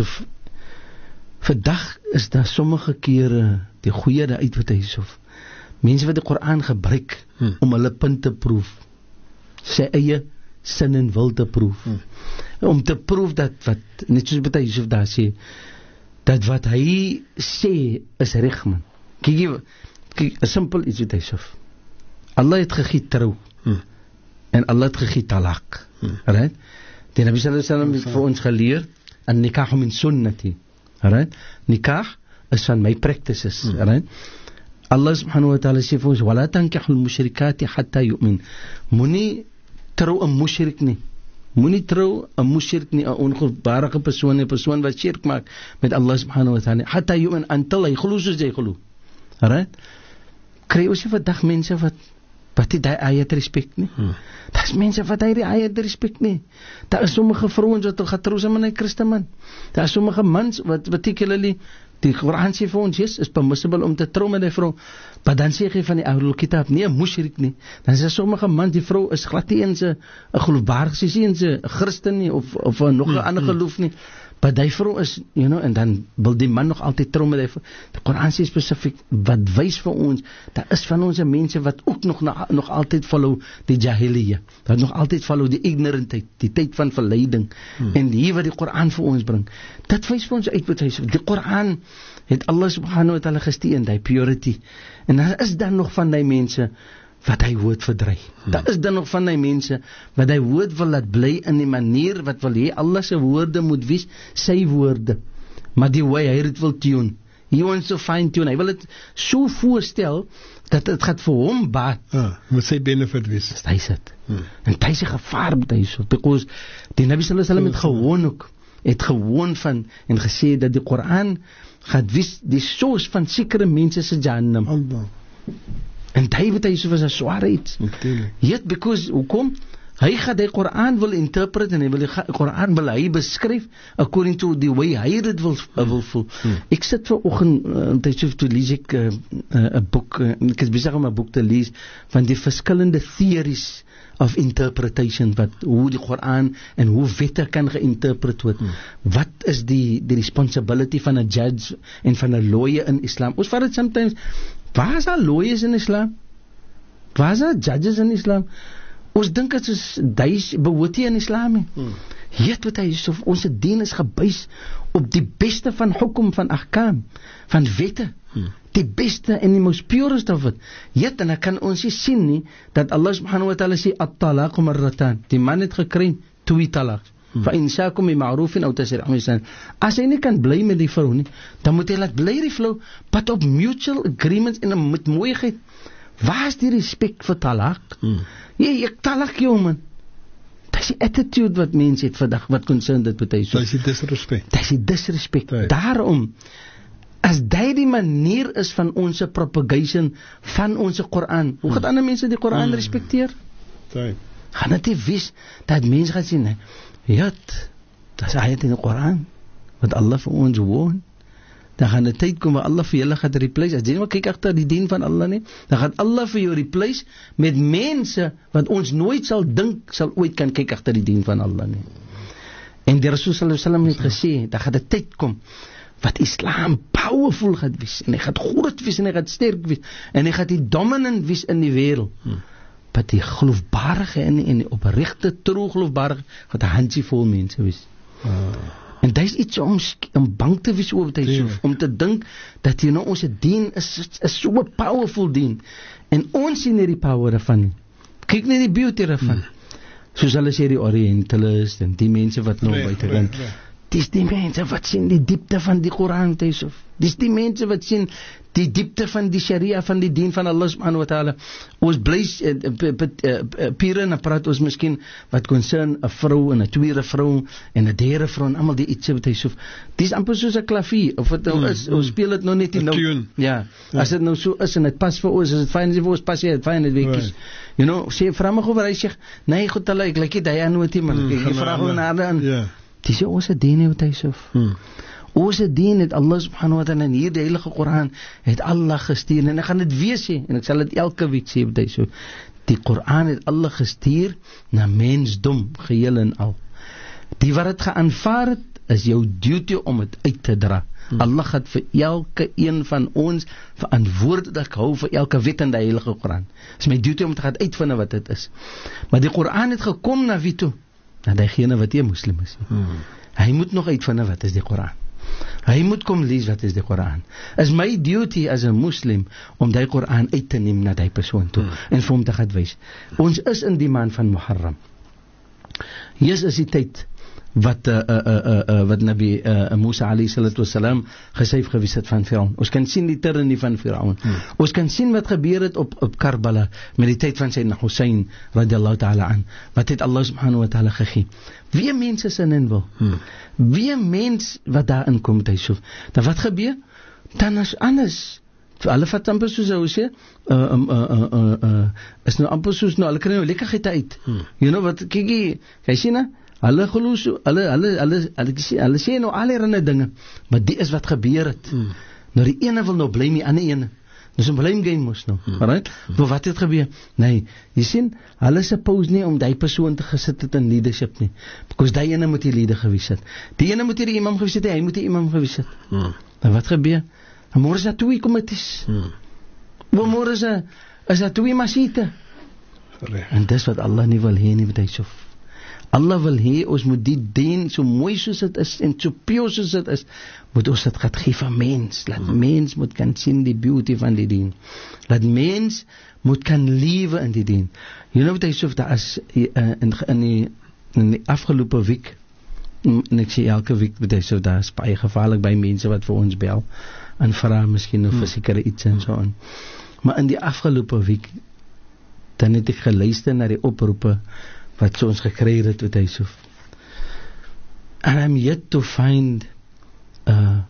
vandag is daar sommige kere die goeie daar uit wat hy sof. Mense wat die Koran gebruik om hulle punt te proef, sy eie sin en wil te proef. Om te proef dat wat, net soos Bata Yusuf daar sê, dat wat hy sê is reg, man. Kyk, 'n simpel iets wat hy sof. Allah het gegee trou. En Allah het gegee talak. Right? Die Nabi sallallahu alaihi wasallam het vir ons geleer an nikah min sunnati. Right? Nikah is van my practices. Right? Allah subhanahu wa ta'ala sê vir ons wala tankihul musyrikati hatta yu'min. Moenie trou 'n mushrik nie. Moenie trou 'n mushrik nie, 'n ongeloofbare persoon, 'n persoon wat shirk maak met Allah subhanahu wa ta'ala. Hatta yu'min, until hy glo soos jy glo. Right? Kry ons vandag mense wat die ayat respek nie. Daar is mense wat die ayat respek nie. Daar is sommige vrouens wat gaan trou saam met 'n Christenman. Daar is sommige mans wat particularly die Koran sê vir ons, yes, is permissible om te trou met 'n vrou. Maar dan sê hy van die Ahlul Kitab, nee, 'n mushrik nie. Dan sê sommige mans, die vrou is glad nie eens 'n geloofbaar, sy sê eens 'n Christen nie of nog 'n ander geloof nie. Maar die vrou is, en dan wil die man nog altyd trou met die vrou. Die Koran sê spesifiek, wat wys vir ons, daar is van ons mense wat ook nog altyd follow die jahiliya, wat nog altyd follow die ignorantheid, die tyd van verleiding, en hier wat die Koran vir ons bring, dit wys vir ons uit wat hy sê, die Koran het Allah subhanahu wa ta'ala gestuur, die purity, en daar is dan nog van die mense, wat hy woord verdry. Daar is dan nog van die mense, wat hy woord wil laat bly in die manier, wat wil hy, Allah se woorde moet wees, sy woorde, maar die way hy het wil tune, he wants to fine tune, hy wil het so voorstel, dat het gaat vir hom baat. Moet sy benefit wees. Hy sit. En hy sy gevaar met hy so, because die Nabi sallallahu alaihi wasallam het gewoon van, en gesê dat die Koran gaat wees, die soos van sekere mense se Jahannam. Allah. En hy wat hy so was 'n sware iets. Yet because hoekom? Hy gaan die Koran wil interpret en hy wil die Koran wil hy beskryf according to the way hy dit wil voel. Ek sit vanoggend toe lees ek 'n boek, ek is besig om 'n boek te lees van die verskillende theories of interpretation, hoe die Koran en hoe wette kan geïnterpreteer word. Wat is die responsibility van 'n judge en van 'n lawyer in Islam? Ons vat dit sometimes, waar is daar lawyers in Islam? Waar is daar judges in Islam? Ons dink dit is duis behoort nie in Islam nie. Weet wat hy so, ons dien is gebuis op die beste van hukum, van ahkam, van wette. Die beste en die most purest of it. Yet, en dan kan ons nie sien nie, dat Allah subhanahu wa ta'ala sê, at-talaq marratan. Die man het gekry 2 talaq. Fa insaakum bi ma'rufin aw tasrihum bi ihsan. As hy nie kan bly met die vrou nie, dan moet hy laat bly die vrou, but op mutual agreements en met mooiheid. Waar is die respek vir talaq? Ek talaq jou, man. Dat is die attitude wat mense het vandag, wat concern dit betuig. Dat is die disrespect. Dat is die disrespect. Daarom, as die manier is van onze propagation, van onze Koran, hoe gaat ander mense die Koran respecteer? Gaan het nie wees, dat mense gaan sien, ja, dat is ayat in die Koran, wat Allah vir ons woon, dan gaan 'n tyd kom waar Allah vir julle gaan replace. As jy nie kyk agter die dien van Allah nie, dan gaan Allah vir jou replace met mense wat ons nooit sal dink sal ooit kan kyk agter die dien van Allah nie. En die Rasul sallallahu alaihi wasallam het gesê, dan gaan 'n tyd kom wat Islam powerful gaan wees, en hy gaan groot wees, en hy gaan sterk wees, en hy gaan die dominant wees in die wêreld. Maar die geloofbarige en die opregte true geloofbarige gaan 'n handjievol mense wees. En dit is iets om bang te wees oor dit, om te dink dat ons dien is so 'n powerful dien, en ons sien nie die power daarvan. Kyk net die beauty daarvan. Soos hulle sê die Orientalist en die mense wat nou buite. Dis die mense wat sien die diepte van die Koran, dis die mense wat sien die diepte van die Sharia, van die dien van Allah subhanahu wa ta'ala. Ons bly pire en praat ons miskien wat concern 'n vrou en 'n tweede vrou en 'n derde vrou en almal die ietsie wat hy so. Dis amper soos 'n klavier, of dit nou is, ons speel dit nou net nie nou. Ja, as dit nou so is en dit pas vir ons, as dit fyn is vir ons, pas dit fyn, dit weetjies. Sê vra my gou waar hy sê, nee, goed, hulle ek lyk dit hy aan nooit man. Ek vra hom na aan. Ja. Dis ons dien wat hy so. Ons dien het Allah subhanahu wa ta'ala in hierdie heilige Koran het Allah gestuur, en ek gaan dit weer sê, en ek sal dit elke week sê wat hy so. Die Koran het Allah gestuur na mensdom geheel en al. Die wat dit geaanvaar het, is jou duty om dit uit te dra. Allah gaat vir elke een van ons verantwoordelik hou vir elke wet in die heilige Koran. Dit is my duty om te gaan uitvind wat dit is. Maar die Koran het gekom na wie toe? Na diegene wat nie moslim is. Hy moet nog uitvind wat is die Koran. Hy moet kom lees wat is die Koran. Is my duty as 'n moslim om die Koran uit te neem na die persoon toe en vir hom te gaan wys. Ons is in die maand van Muharram. Hier is die tyd wat Nabi Musa alayhi salatu wassalam gesyf gewys het van Firaun. Ons kan sien die tyrannie van Firaun. Ons kan sien wat gebeur het op Karbala met die tyd van Sayyidina Hussein radiyallahu ta'ala an. Wat het Allah subhanahu wa ta'ala gegee? Wie mense sin in wil? Wie mens wat daarin kom hy so. Dan wat gebeur? Dan is anders. Hulle vat amper soos hy sê, is nou amper soos nou, hulle kry nou lekkerheid uit. Wat kyk jy sien nou? Hulle geloof, hulle sê nou allerlei dinge, maar die is wat gebeur het. Nou die ene wil nou blame die ander ene. Dis 'n blame game mos nou. Right? Maar wat het gebeur? Nee, jy sien, hulle suppose nie om die persoon te gesit het in leadership nie. Because die ene moet die leader gewees het. Die ene moet die imam gewees het, hy moet die imam gewees het. Maar wat gebeur? Môre is daar twee komitees. Môre is daar twee masjiede. En dis wat Allah nie wil hê nie met hy so. Allah wil hê ons moet die dien so mooi soos dit is en so pure soos dit is, moet ons dit gaan gee vir mens. Laat mens moet kan sien die beauty van die dien. Laat mens moet kan lewe in die dien. Wat hy sê daar is in die afgelope week, en ek sê elke week wat hy sê daar is baie gevaarlik by mense wat vir ons bel en vra miskien of versekerde iets en so aan. Maar in die afgelope week dan het ek geluister na die oproepe wat so ons gekry het met hy so. And I'm yet to find 'n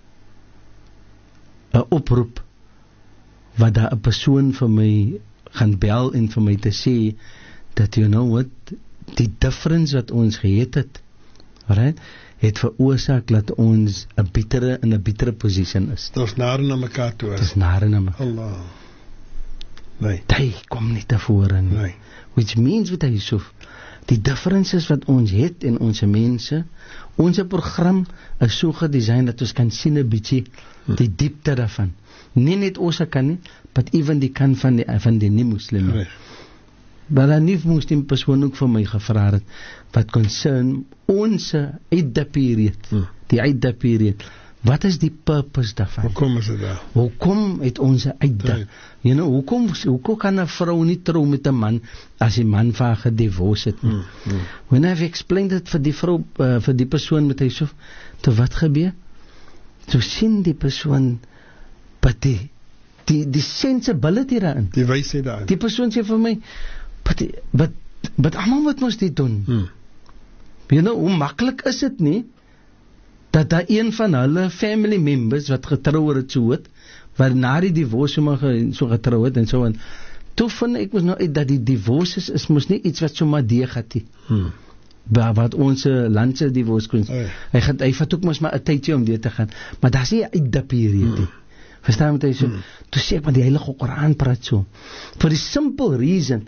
oproep wat daar 'n persoon vir my gaan bel en vir my te sê dat what, die difference wat ons gehad het, right, het veroorsaak dat ons in 'n bittere position is. Dit is nare na mekaar toe. Dit is nare na mekaar. Allah. Nee. Dit kom nie tevore nie. Nee. Which means wat hy so, die differences wat ons het en ons mense, ons program is so gedesign dat ons kan sien 'n bietjie die diepte daarvan. Nie net ons kan nie, but even die kan van die nie-moslime. Nee. Maar dan nie moslim persoon ook vir my gevra het wat concern ons Idda period. Die Idda period. Wat is die purpose daarvan? Hoekom is dit daar? Hoekom het ons Idda? Hoekom kan 'n vrou nie trou met 'n man as die man vir haar gedivorce het nie? When I've explained it vir die vrou, vir die persoon met hy so, toe wat gebeur? Toe sien die persoon die sensibility daarin. Die wysheid daarin. Die persoon sê vir my, but almal wat ons dit doen. Hoe maklik is dit nie dat daar een van hulle family members wat getrou het so het, waar na die divorce so getrou het en so en toe vind ek mos nou uit dat die divorces is mos nie iets wat so maar deeg het nie. wat ons landse die woordskoens. Hy vat ook mos maar 'n tydjie om dit te gaan. Maar daar's nie 'n idda periode nie. Verstaan wat hy so? Toe sê ek maar die Heilige Koran praat so. For the simple reason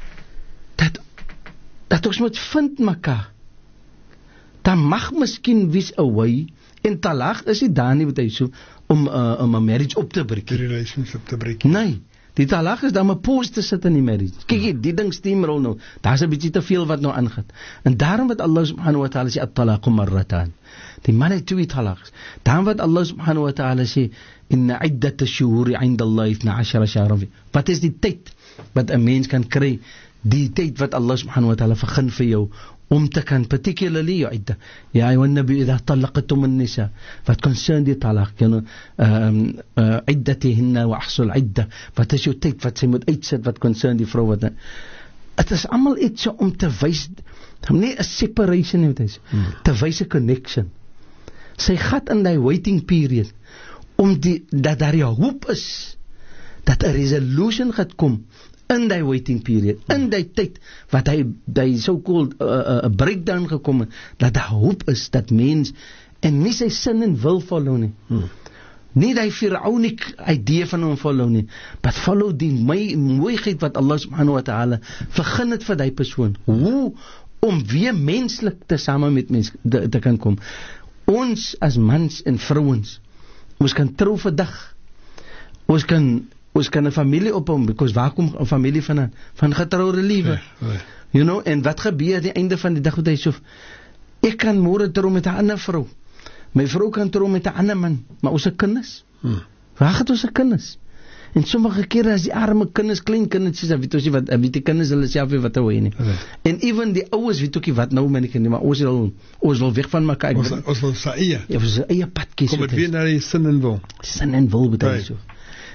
dat ons moet vind mekaar. Dan mag miskien wees 'n way en talaq is nie daar nie wat hy so om 'n marriage op te breek. Die relationship te breek. Nee. Die talaq is dan 'n pause te sit in die marriage. Kyk, die ding steamroll nou. Daar's 'n bietjie te veel wat nou aangaan. En daarom wat Allah subhanahu wa ta'ala sê at-talaqu marratan. Die man het 2 talaqs. Daarom wat Allah subhanahu wa ta'ala sê inna iddata ash-shuhuri 'inda Allah 12 shahran. Wat is die tyd wat 'n mens kan kry? Die tyd wat Allah subhanahu wa ta'ala vergun vir jou om te kan particularly jou idda. Ja, ayyuhan nabi idha talaqtum an-nisa. Wat concern die talaq, iddatihinna wa ahsul idda. Wat is jou tyd wat sy moet uitsit wat concern die vrou wat. Dit is almal iets om te wys, nie 'n separation nie, te wys 'n connection. Sy gat in die waiting period om dat daar 'n hoop is dat 'n resolution gaan kom in die waiting period, in die tyd wat hy so-called breakdown gekom het, dat daar hoop is dat mens en nie sy sin en wil follow nie. Nie die Firaunic idee van hom follow nie, but follow die mooiheid wat Allah subhanahu wa ta'ala vergun het vir die persoon. Hoe om weer menslik te same met mens te kan kom. Ons as mans en vrouens, ons kan trou vandag. Ons kan 'n familie opbou, because waar kom 'n familie van getroude liewe? You know, en wat gebeur aan die einde van die dag wat hy so, ek kan môre trou met 'n ander vrou. My vrou kan trou met 'n ander man, maar ons se kinders. Waar gaan ons se kinders? En sommige kere as die arme kinders, klein kindertjies, weet ons nie wat die kinders hulle self weet wat hulle nie. En even die ouers weet ook nie wat nou met die kinders, maar ons wil weg van mekaar. Ons wil sy eie. Ja, ons eie pad kies. Kom dit weer na die sin en wil. Sin en wil bedoel so.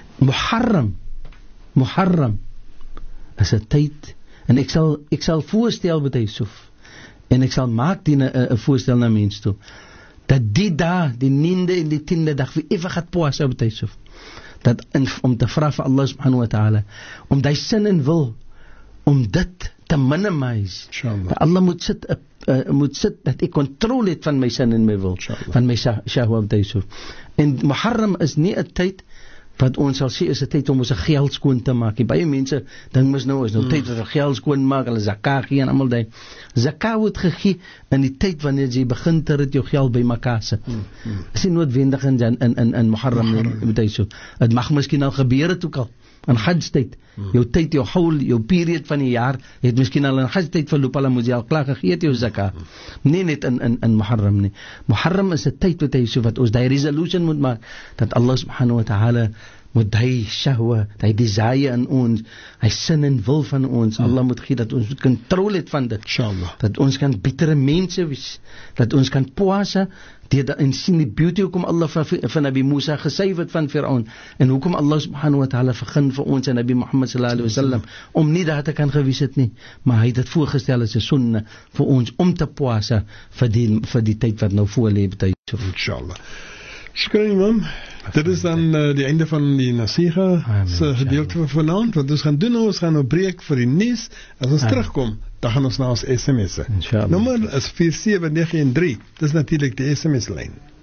Muharram is 'n tyd, en ek sal voorstel met Yusuf, en ek sal maak die 'n voorstel na mens toe, dat die dag, die 9de en die 10de dag vir ewig gaat poas met Yusuf, dat om te vra vir Allah subhanahu wa ta'ala, om die sin en wil, om dit te minimize, dat Allah moet sit, dat ek controle het van my sin en my wil, van my shahwa met Yusuf. En Muharram is nie 'n tyd wat ons sal sê is 'n tyd om ons geld skoon te maak. Baie mense dink mos nou is nou tyd dat geld skoon maak, hulle zakat gee en almal daai. Zakat word gegee in die tyd wanneer jy begin te rit jou geld by mekaar sit. Is nie noodwendig in Muharram met hy so. Dit mag miskien al gebeur het ook al. In Hajj tyd, jou tyd, jou haul, jou period van die jaar, het miskien al in Hajj tyd verloop, al moet jy al klaar gegee het jou zakat. Nie net in Muharram nie. Muharram is 'n tyd wat hy so wat ons die resolution moet maak, dat Allah subhanahu wa ta'ala moet hy shahwa, hy desire in ons, hy sin en wil van ons, Allah moet gee dat ons controle het van dit, dat ons kan betere mense wees, dat ons kan poasa, en sien die beauty hoekom Allah van Nabi Musa gesuiwer het van Firaun, en hoekom Allah subhanahu wa ta'ala vergun vir ons en Nabi Muhammad sallallahu alaihi wasallam om nie daar te kan gewees het nie, maar hy het dit voorgestel as 'n sunna vir ons om te poasa vir die tyd wat nou voor lê, inshallah. Shukran Imam. Dit is dan die einde van die Nasiha se gedeelte van vanaand. Wat ons gaan doen, ons gaan nou breek vir die nuus. As ons terugkom, dan gaan ons na ons SMS'e. Nommer is 47913. Dis natuurlik die SMS lyn.